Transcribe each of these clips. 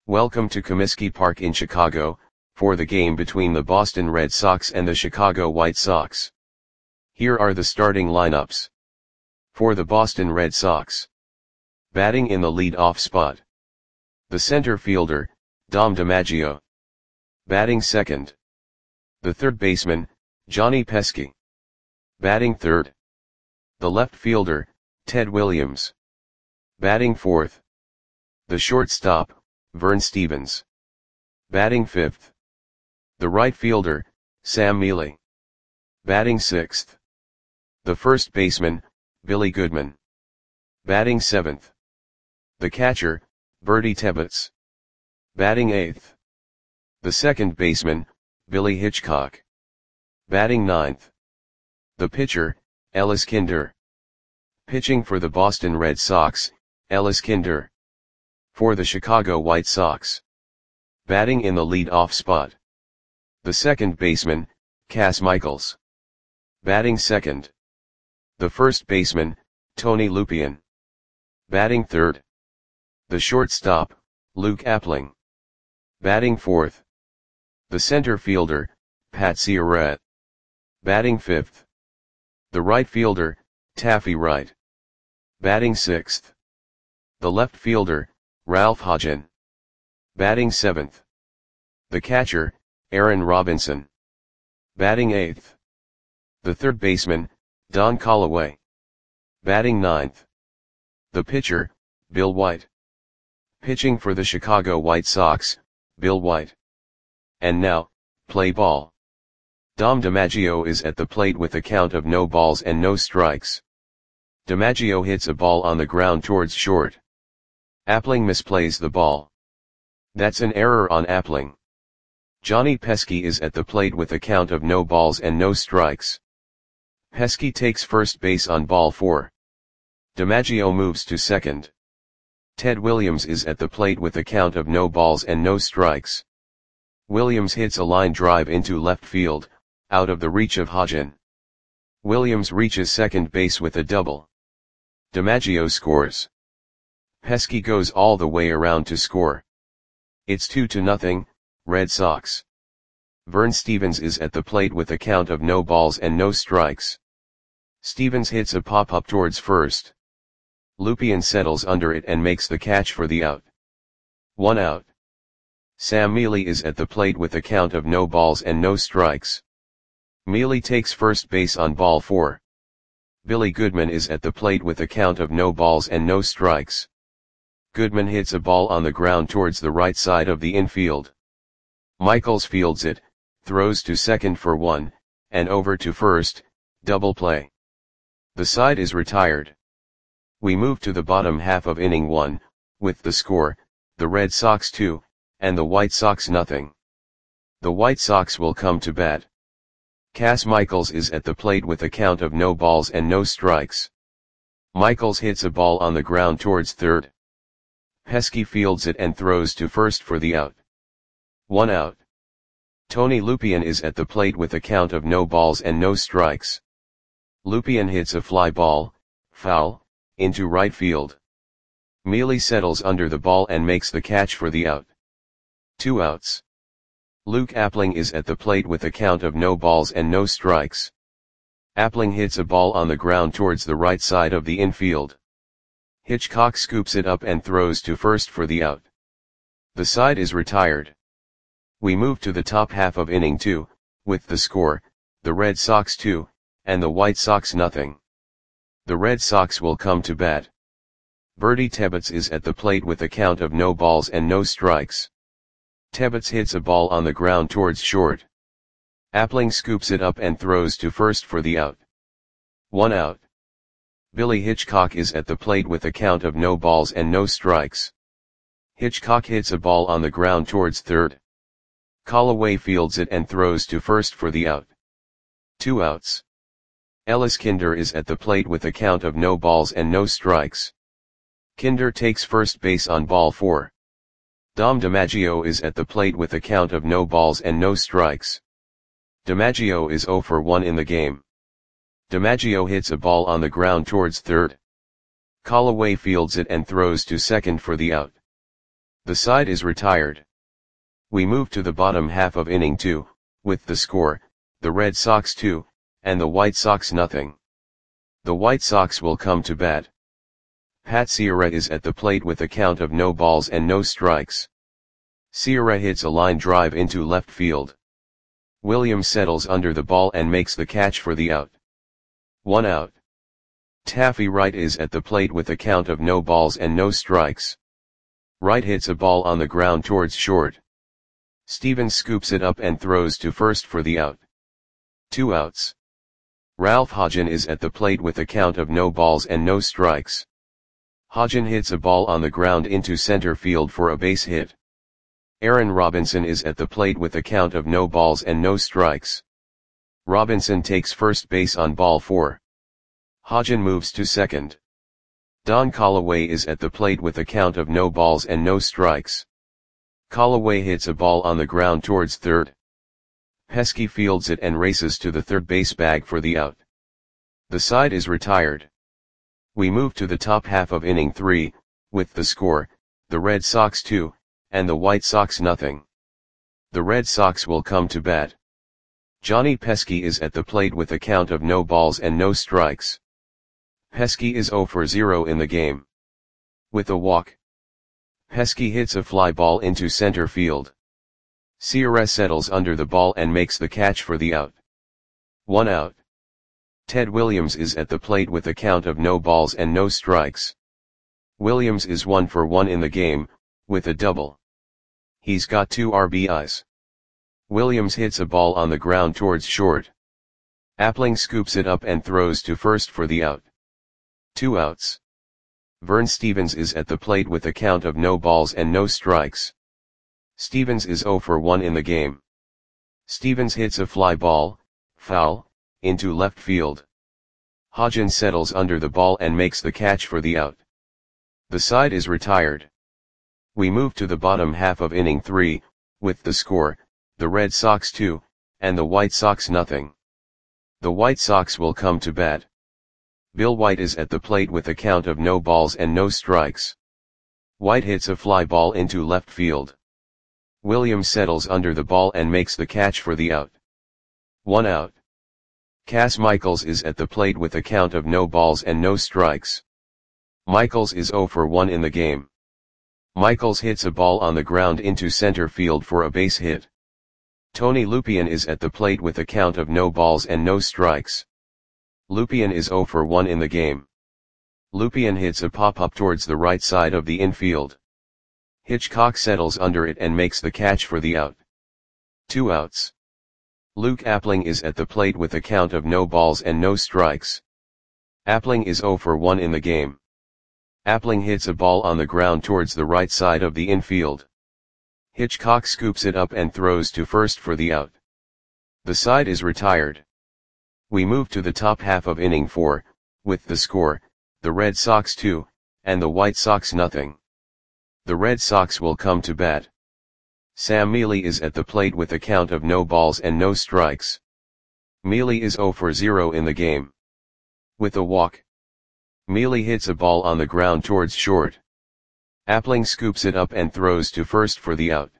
Welcome to Comiskey Park in Chicago, for the game between the Boston Red Sox and the Chicago White Sox. Here are the starting lineups. For the Boston Red Sox. Batting in the lead-off spot. The center fielder, Dom DiMaggio. Batting second. The third baseman, Johnny Pesky. Batting third. The left fielder, Ted Williams. Batting fourth. The shortstop, Vern Stephens. Batting fifth. The right fielder, Sam Mele. Batting sixth. The first baseman, Billy Goodman. Batting seventh. The catcher, Bertie Tebbetts. Batting eighth. The second baseman, Billy Hitchcock. Batting ninth. The pitcher, Ellis Kinder. Pitching for the Boston Red Sox, Ellis Kinder. For the Chicago White Sox. Batting in the lead-off spot. The second baseman, Cas Michaels. Batting second. The first baseman, Tony Lupien. Batting third. The shortstop, Luke Appling. Batting fourth. The center fielder, Pat Ciarrette. Batting fifth. The right fielder, Taffy Wright. Batting sixth. The left fielder, Ralph Hodgen. Batting seventh. The catcher, Aaron Robinson. Batting eighth. The third baseman, Don Callaway. Batting ninth. The pitcher, Bill White. Pitching for the Chicago White Sox, Bill White. And now, play ball. Dom DiMaggio is at the plate with a count of no balls and no strikes. DiMaggio hits a ball on the ground towards short. Appling misplays the ball. That's an error on Appling. Johnny Pesky is at the plate with a count of no balls and no strikes. Pesky takes first base on ball 4. DiMaggio moves to second. Ted Williams is at the plate with a count of no balls and no strikes. Williams hits a line drive into left field, out of the reach of Hodgen. Williams reaches second base with a double. DiMaggio scores. Pesky goes all the way around to score. It's 2-0, Red Sox. Vern Stephens is at the plate with a count of no balls and no strikes. Stephens hits a pop-up towards first. Lupien settles under it and makes the catch for the out. 1 out. Sam Mele is at the plate with a count of no balls and no strikes. Mele takes first base on ball 4. Billy Goodman is at the plate with a count of no balls and no strikes. Goodman hits a ball on the ground towards the right side of the infield. Michaels fields it, throws to second for 1, and over to first, double play. The side is retired. We move to the bottom half of inning 1, with the score, the Red Sox 2, and the White Sox nothing. The White Sox will come to bat. Cas Michaels is at the plate with a count of no balls and no strikes. Michaels hits a ball on the ground towards third. Pesky fields it and throws to first for the out. 1 out. Tony Lupien is at the plate with a count of no balls and no strikes. Lupien hits a fly ball, foul, into right field. Mele settles under the ball and makes the catch for the out. 2 outs. Luke Appling is at the plate with a count of no balls and no strikes. Appling hits a ball on the ground towards the right side of the infield. Hitchcock scoops it up and throws to first for the out. The side is retired. We move to the top half of inning 2, with the score, the Red Sox 2, and the White Sox nothing. The Red Sox will come to bat. Bertie Tebbetts is at the plate with a count of no balls and no strikes. Tebbetts hits a ball on the ground towards short. Appling scoops it up and throws to first for the out. 1 out. Billy Hitchcock is at the plate with a count of no balls and no strikes. Hitchcock hits a ball on the ground towards third. Callaway fields it and throws to first for the out. 2 outs. Ellis Kinder is at the plate with a count of no balls and no strikes. Kinder takes first base on ball 4. Dom DiMaggio is at the plate with a count of no balls and no strikes. DiMaggio is 0 for 1 in the game. DiMaggio hits a ball on the ground towards third. Callaway fields it and throws to second for the out. The side is retired. We move to the bottom half of inning 2, with the score, the Red Sox 2, and the White Sox nothing. The White Sox will come to bat. Pat Ciarrette is at the plate with a count of no balls and no strikes. Ciarrette hits a line drive into left field. Williams settles under the ball and makes the catch for the out. 1 out. Taffy Wright is at the plate with a count of no balls and no strikes. Wright hits a ball on the ground towards short. Stevens scoops it up and throws to first for the out. 2 outs. Ralph Hodgen is at the plate with a count of no balls and no strikes. Hodgen hits a ball on the ground into center field for a base hit. Aaron Robinson is at the plate with a count of no balls and no strikes. Robinson takes first base on ball 4. Hodgen moves to second. Don Callaway is at the plate with a count of no balls and no strikes. Callaway hits a ball on the ground towards third. Pesky fields it and races to the third base bag for the out. The side is retired. We move to the top half of inning 3, with the score, the Red Sox 2, and the White Sox nothing. The Red Sox will come to bat. Johnny Pesky is at the plate with a count of no balls and no strikes. Pesky is 0 for 0 in the game. With a walk, Pesky hits a fly ball into center field. Ciarrette settles under the ball and makes the catch for the out. 1 out. Ted Williams is at the plate with a count of no balls and no strikes. Williams is 1 for 1 in the game, with a double. He's got 2 RBIs. Williams hits a ball on the ground towards short. Appling scoops it up and throws to first for the out. 2 outs. Vern Stevens is at the plate with a count of no balls and no strikes. Stevens is 0 for 1 in the game. Stevens hits a fly ball, foul, into left field. Hodgen settles under the ball and makes the catch for the out. The side is retired. We move to the bottom half of inning 3, with the score, the Red Sox 2, and the White Sox nothing. The White Sox will come to bat. Bill White is at the plate with a count of no balls and no strikes. White hits a fly ball into left field. Williams settles under the ball and makes the catch for the out. 1 out. Cass Michaels is at the plate with a count of no balls and no strikes. Michaels is 0 for 1 in the game. Michaels hits a ball on the ground into center field for a base hit. Tony Lupien is at the plate with a count of no balls and no strikes. Lupien is 0 for 1 in the game. Lupien hits a pop-up towards the right side of the infield. Hitchcock settles under it and makes the catch for the out. 2 outs. Luke Appling is at the plate with a count of no balls and no strikes. Appling is 0 for 1 in the game. Appling hits a ball on the ground towards the right side of the infield. Hitchcock scoops it up and throws to first for the out. The side is retired. We move to the top half of inning 4, with the score, the Red Sox 2, and the White Sox nothing. The Red Sox will come to bat. Sam Mealy is at the plate with a count of no balls and no strikes. Mealy is 0 for 0 in the game. With a walk, Mealy hits a ball on the ground towards short. Appling scoops it up and throws to first for the out.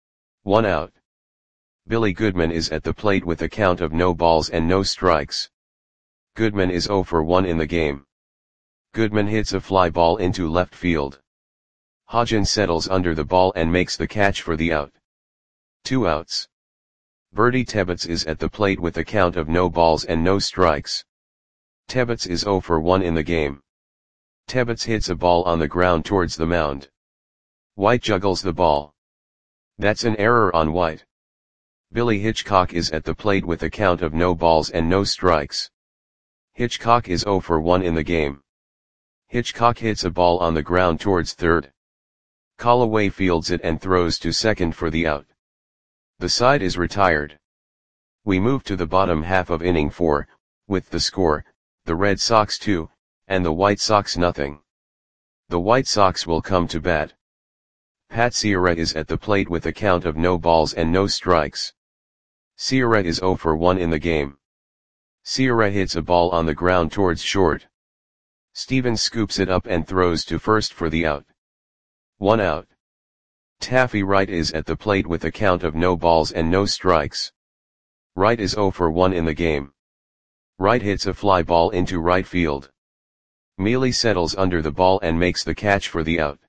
1 out. Billy Goodman is at the plate with a count of no balls and no strikes. Goodman is 0 for 1 in the game. Goodman hits a fly ball into left field. Hodgen settles under the ball and makes the catch for the out. 2 outs. Bertie Tebbetts is at the plate with a count of no balls and no strikes. Tebbetts is 0 for 1 in the game. Tebbetts hits a ball on the ground towards the mound. White juggles the ball. That's an error on White. Billy Hitchcock is at the plate with a count of no balls and no strikes. Hitchcock is 0 for 1 in the game. Hitchcock hits a ball on the ground towards third. Callaway fields it and throws to second for the out. The side is retired. We move to the bottom half of inning 4, with the score, the Red Sox 2, and the White Sox nothing. The White Sox will come to bat. Pat Ciarrette is at the plate with a count of no balls and no strikes. Ciarrette is 0 for 1 in the game. Ciarrette hits a ball on the ground towards short. Stevens scoops it up and throws to first for the out. 1 out. Taffy Wright is at the plate with a count of no balls and no strikes. Wright is 0 for 1 in the game. Wright hits a fly ball into right field. Mealy settles under the ball and makes the catch for the out.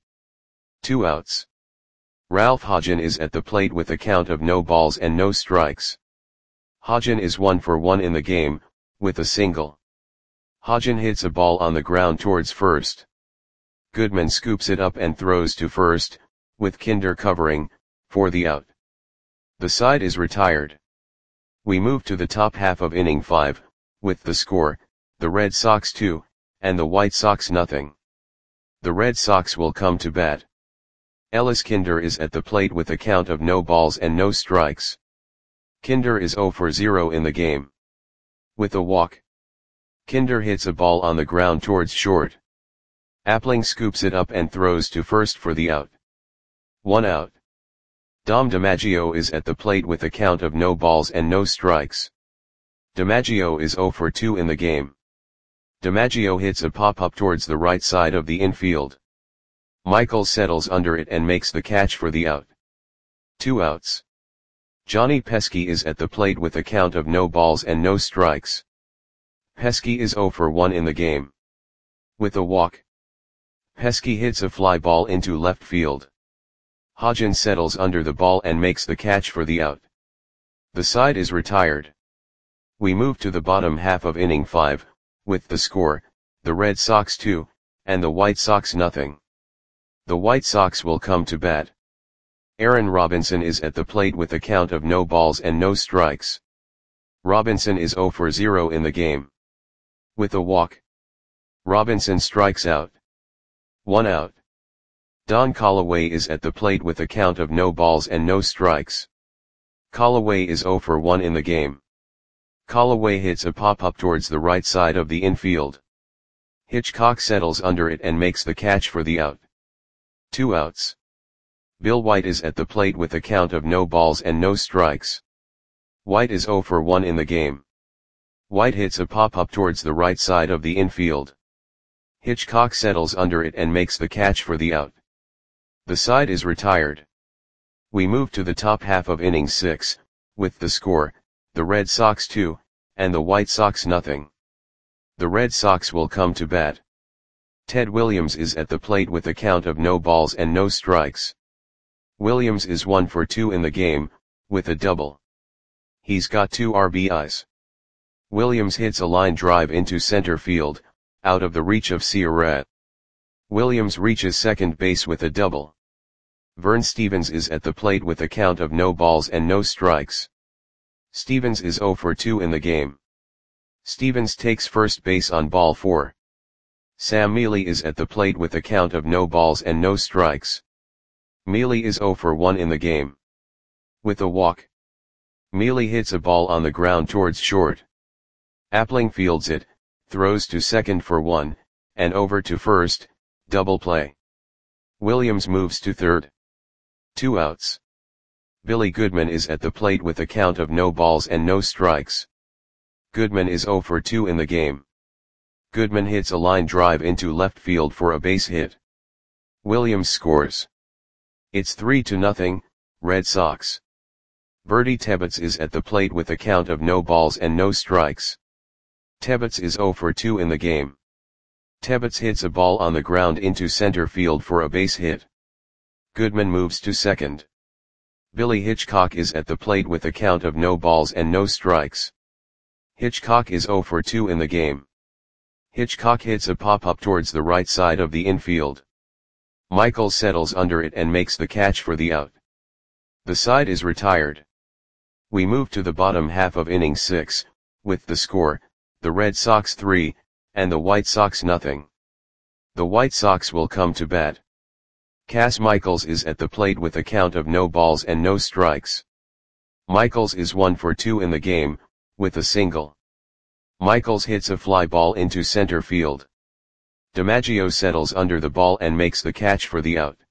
2 outs. Ralph Hodgen is at the plate with a count of no balls and no strikes. Hodgen is 1 for 1 in the game, with a single. Hodgen hits a ball on the ground towards first. Goodman scoops it up and throws to first, with Kinder covering, for the out. The side is retired. We move to the top half of inning 5, with the score, the Red Sox 2, and the White Sox nothing. The Red Sox will come to bat. Ellis Kinder is at the plate with a count of no balls and no strikes. Kinder is 0 for 0 in the game. With a walk. Kinder hits a ball on the ground towards short. Appling scoops it up and throws to first for the out. 1 out. Dom DiMaggio is at the plate with a count of no balls and no strikes. DiMaggio is 0 for 2 in the game. DiMaggio hits a pop-up towards the right side of the infield. Michael settles under it and makes the catch for the out. 2 outs. Johnny Pesky is at the plate with a count of no balls and no strikes. Pesky is 0 for 1 in the game. With a walk. Pesky hits a fly ball into left field. Hodgen settles under the ball and makes the catch for the out. The side is retired. We move to the bottom half of inning 5, with the score, the Red Sox 2, and the White Sox nothing. The White Sox will come to bat. Aaron Robinson is at the plate with a count of no balls and no strikes. Robinson is 0 for 0 in the game. With a walk. Robinson strikes out. 1 out. Don Callaway is at the plate with a count of no balls and no strikes. Callaway is 0 for 1 in the game. Callaway hits a pop-up towards the right side of the infield. Hitchcock settles under it and makes the catch for the out. 2 outs. Bill White is at the plate with a count of no balls and no strikes. White is 0 for 1 in the game. White hits a pop-up towards the right side of the infield. Hitchcock settles under it and makes the catch for the out. The side is retired. We move to the top half of inning 6, with the score, the Red Sox 2, and the White Sox nothing. The Red Sox will come to bat. Ted Williams is at the plate with a count of no balls and no strikes. Williams is 1 for 2 in the game, with a double. He's got 2 RBIs. Williams hits a line drive into center field, out of the reach of Ciarrette. Williams reaches second base with a double. Vern Stevens is at the plate with a count of no balls and no strikes. Stevens is 0 for 2 in the game. Stevens takes first base on ball 4. Sam Mealy is at the plate with a count of no balls and no strikes. Mealy is 0 for 1 in the game. With a walk. Mealy hits a ball on the ground towards short. Appling fields it, throws to second for 1, and over to first, double play. Williams moves to third. 2 outs. Billy Goodman is at the plate with a count of no balls and no strikes. Goodman is 0 for 2 in the game. Goodman hits a line drive into left field for a base hit. Williams scores. It's 3-0, Red Sox. Bertie Tebbetts is at the plate with a count of no balls and no strikes. Tebbetts is 0 for 2 in the game. Tebbetts hits a ball on the ground into center field for a base hit. Goodman moves to second. Billy Hitchcock is at the plate with a count of no balls and no strikes. Hitchcock is 0 for 2 in the game. Hitchcock hits a pop-up towards the right side of the infield. Michael settles under it and makes the catch for the out. The side is retired. We move to the bottom half of inning 6, with the score, the Red Sox 3, and the White Sox nothing. The White Sox will come to bat. Cass Michaels is at the plate with a count of no balls and no strikes. Michaels is 1 for 2 in the game, with a single. Michaels hits a fly ball into center field. DiMaggio settles under the ball and makes the catch for the out.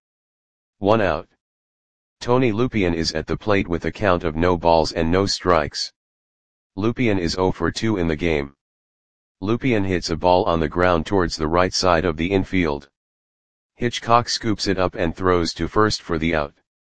1 out. Tony Lupien is at the plate with a count of no balls and no strikes. Lupien is 0 for 2 in the game. Lupien hits a ball on the ground towards the right side of the infield. Hitchcock scoops it up and throws to first for the out.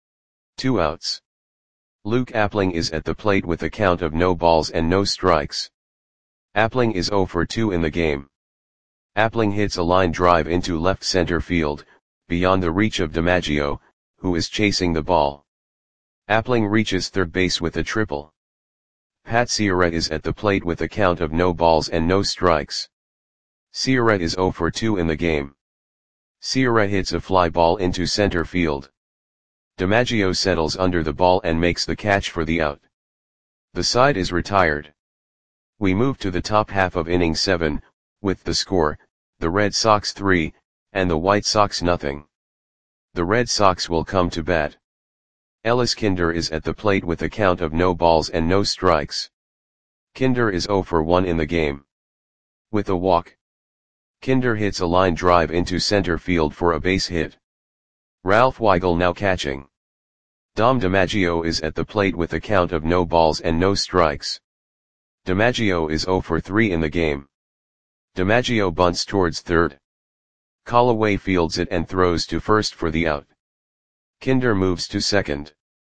2 outs. Luke Appling is at the plate with a count of no balls and no strikes. Appling is 0 for 2 in the game. Appling hits a line drive into left center field, beyond the reach of DiMaggio, who is chasing the ball. Appling reaches third base with a triple. Pat Ciarrette is at the plate with a count of no balls and no strikes. Ciarrette is 0 for 2 in the game. Ciarrette hits a fly ball into center field. DiMaggio settles under the ball and makes the catch for the out. The side is retired. We move to the top half of inning 7, with the score, the Red Sox 3, and the White Sox nothing. The Red Sox will come to bat. Ellis Kinder is at the plate with a count of no balls and no strikes. Kinder is 0 for 1 in the game. With a walk, Kinder hits a line drive into center field for a base hit. Ralph Weigel now catching. Dom DiMaggio is at the plate with a count of no balls and no strikes. DiMaggio is 0 for 3 in the game. DiMaggio bunts towards third. Callaway fields it and throws to first for the out. Kinder moves to second.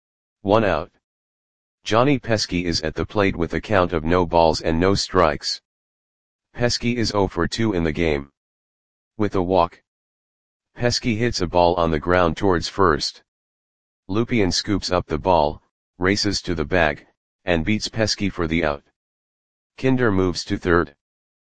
1 out. Johnny Pesky is at the plate with a count of no balls and no strikes. Pesky is 0 for 2 in the game. With a walk, Pesky hits a ball on the ground towards first. Lupien scoops up the ball, races to the bag, and beats Pesky for the out. Kinder moves to third.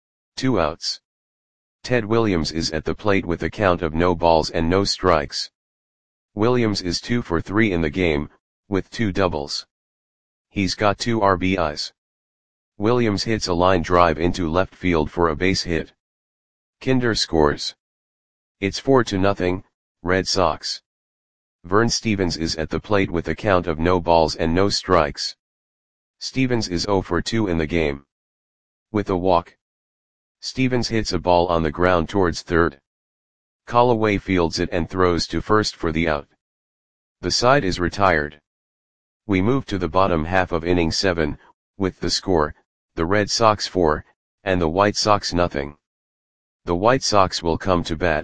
2 outs. Ted Williams is at the plate with a count of no balls and no strikes. Williams is 2 for 3 in the game, with 2 doubles. He's got 2 RBIs. Williams hits a line drive into left field for a base hit. Kinder scores. It's 4-0, Red Sox. Vern Stevens is at the plate with a count of no balls and no strikes. Stevens is 0 for 2 in the game. With a walk, Stevens hits a ball on the ground towards third. Callaway fields it and throws to first for the out. The side is retired. We move to the bottom half of inning 7, with the score, the Red Sox 4, and the White Sox nothing. The White Sox will come to bat.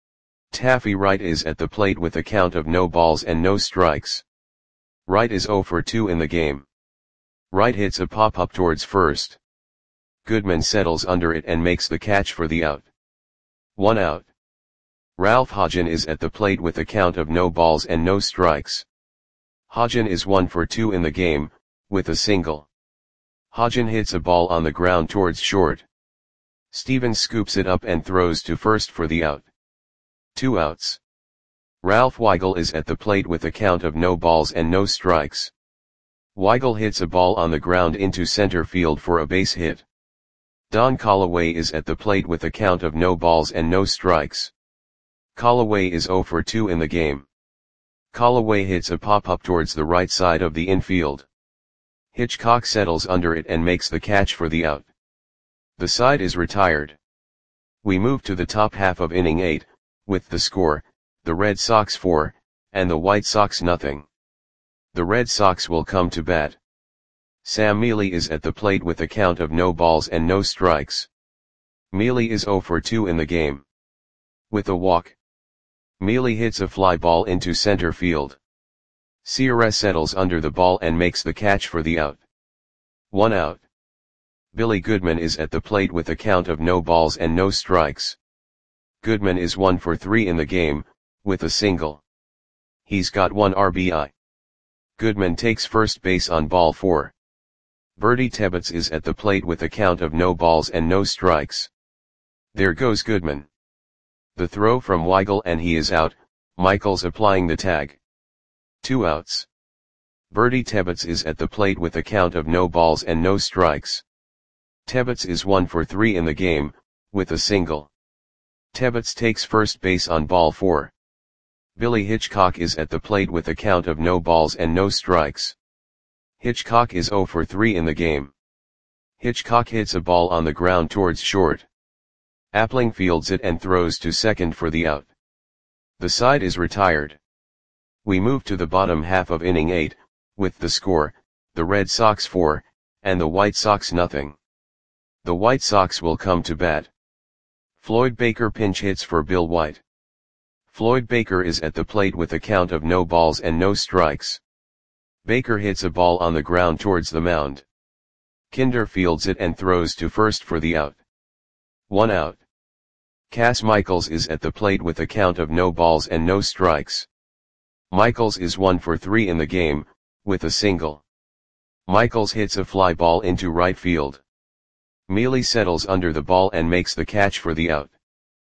Taffy Wright is at the plate with a count of no balls and no strikes. Wright is 0 for 2 in the game. Wright hits a pop-up towards first. Goodman settles under it and makes the catch for the out. 1 out. Ralph Hodgen is at the plate with a count of no balls and no strikes. Hodgen is 1 for 2 in the game, with a single. Hodgen hits a ball on the ground towards short. Stevens scoops it up and throws to first for the out. 2 outs. Ralph Weigel is at the plate with a count of no balls and no strikes. Weigel hits a ball on the ground into center field for a base hit. Don Callaway is at the plate with a count of no balls and no strikes. Callaway is 0 for 2 in the game. Callaway hits a pop-up towards the right side of the infield. Hitchcock settles under it and makes the catch for the out. The side is retired. We move to the top half of inning 8, with the score, the Red Sox 4, and the White Sox nothing. The Red Sox will come to bat. Sam Mealy is at the plate with a count of no balls and no strikes. Mealy is 0 for 2 in the game. With a walk, Mealy hits a fly ball into center field. Ciarrette settles under the ball and makes the catch for the out. 1 out. Billy Goodman is at the plate with a count of no balls and no strikes. Goodman is 1 for 3 in the game, with a single. He's got 1 RBI. Goodman takes first base on ball 4. Bertie Tebbetts is at the plate with a count of no balls and no strikes. There goes Goodman. The throw from Weigel and he is out, Michaels applying the tag. 2 outs. Bertie Tebbetts is at the plate with a count of no balls and no strikes. Tebbetts is 1 for 3 in the game, with a single. Tebbetts takes first base on ball 4. Billy Hitchcock is at the plate with a count of no balls and no strikes. Hitchcock is 0 for 3 in the game. Hitchcock hits a ball on the ground towards short. Appling fields it and throws to second for the out. The side is retired. We move to the bottom half of inning 8, with the score, the Red Sox 4, and the White Sox nothing. The White Sox will come to bat. Floyd Baker pinch hits for Bill White. Floyd Baker is at the plate with a count of no balls and no strikes. Baker hits a ball on the ground towards the mound. Kinder fields it and throws to first for the out. 1 out. Cass Michaels is at the plate with a count of no balls and no strikes. Michaels is 1 for 3 in the game, with a single. Michaels hits a fly ball into right field. Mealy settles under the ball and makes the catch for the out.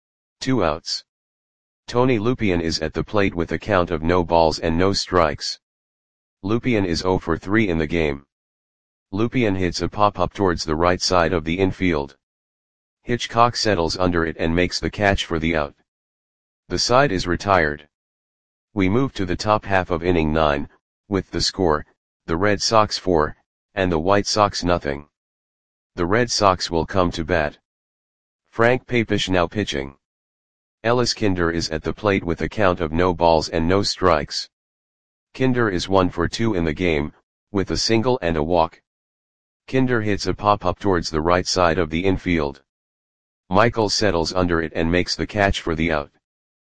2 outs. Tony Lupien is at the plate with a count of no balls and no strikes. Lupien is 0 for 3 in the game. Lupien hits a pop-up towards the right side of the infield. Hitchcock settles under it and makes the catch for the out. The side is retired. We move to the top half of inning 9, with the score, the Red Sox 4, and the White Sox 0. The Red Sox will come to bat. Frank Papish now pitching. Ellis Kinder is at the plate with a count of no balls and no strikes. Kinder is 1 for 2 in the game, with a single and a walk. Kinder hits a pop-up towards the right side of the infield. Michaels settles under it and makes the catch for the out.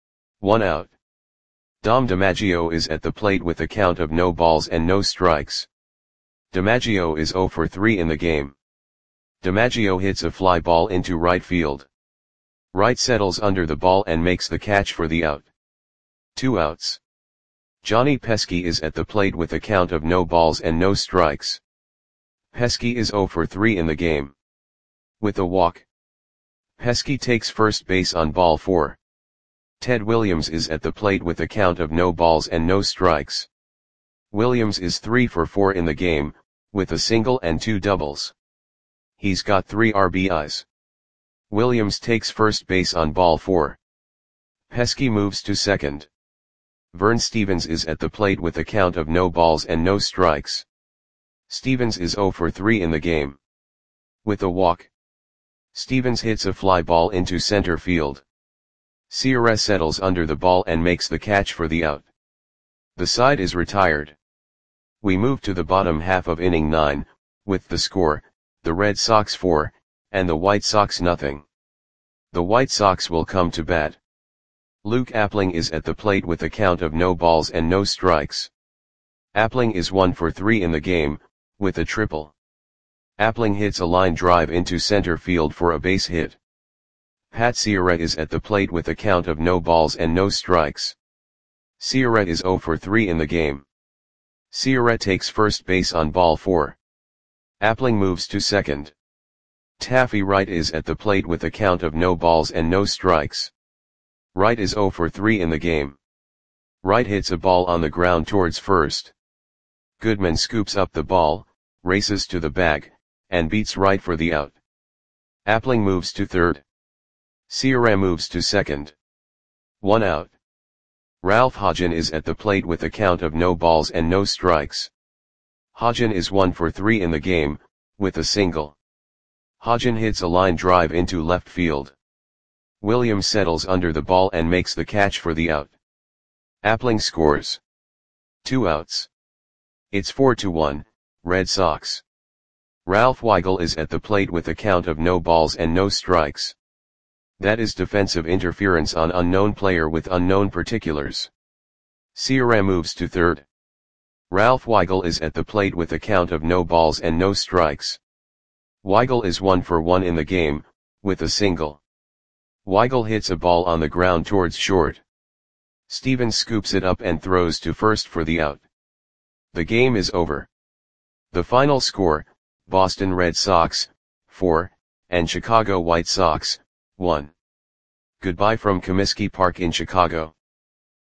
1 out. Dom DiMaggio is at the plate with a count of no balls and no strikes. DiMaggio is 0 for 3 in the game. DiMaggio hits a fly ball into right field. Wright settles under the ball and makes the catch for the out. 2 outs. Johnny Pesky is at the plate with a count of no balls and no strikes. Pesky is 0 for 3 in the game. With a walk. Pesky takes first base on ball 4. Ted Williams is at the plate with a count of no balls and no strikes. Williams is 3 for 4 in the game, with a single and 2 doubles. He's got 3 RBIs. Williams takes first base on ball 4. Pesky moves to second. Vern Stevens is at the plate with a count of no balls and no strikes. Stevens is 0 for 3 in the game. With a walk. Stevens hits a fly ball into center field. Sierra settles under the ball and makes the catch for the out. The side is retired. We move to the bottom half of inning 9, with the score, the Red Sox 4, and the White Sox 0. The White Sox will come to bat. Luke Appling is at the plate with a count of no balls and no strikes. Appling is 1 for 3 in the game, with a triple. Appling hits a line drive into center field for a base hit. Pat Sierra is at the plate with a count of no balls and no strikes. Sierra is 0 for 3 in the game. Sierra takes first base on ball 4. Appling moves to second. Taffy Wright is at the plate with a count of no balls and no strikes. Wright is 0 for 3 in the game. Wright hits a ball on the ground towards first. Goodman scoops up the ball, races to the bag, and beats Wright for the out. Appling moves to third. Sierra moves to second. 1 out. Ralph Hodgen is at the plate with a count of no balls and no strikes. Hodgen is 1 for 3 in the game, with a single. Hodgen hits a line drive into left field. Williams settles under the ball and makes the catch for the out. Appling scores. 2 outs. It's 4-1, Red Sox. Ralph Weigel is at the plate with a count of no balls and no strikes. That is defensive interference on unknown player with unknown particulars. Sierra moves to third. Ralph Weigel is at the plate with a count of no balls and no strikes. Weigel is 1 for 1 in the game, with a single. Weigel hits a ball on the ground towards short. Stevens scoops it up and throws to first for the out. The game is over. The final score, Boston Red Sox, 4, and Chicago White Sox, 1. Goodbye from Comiskey Park in Chicago.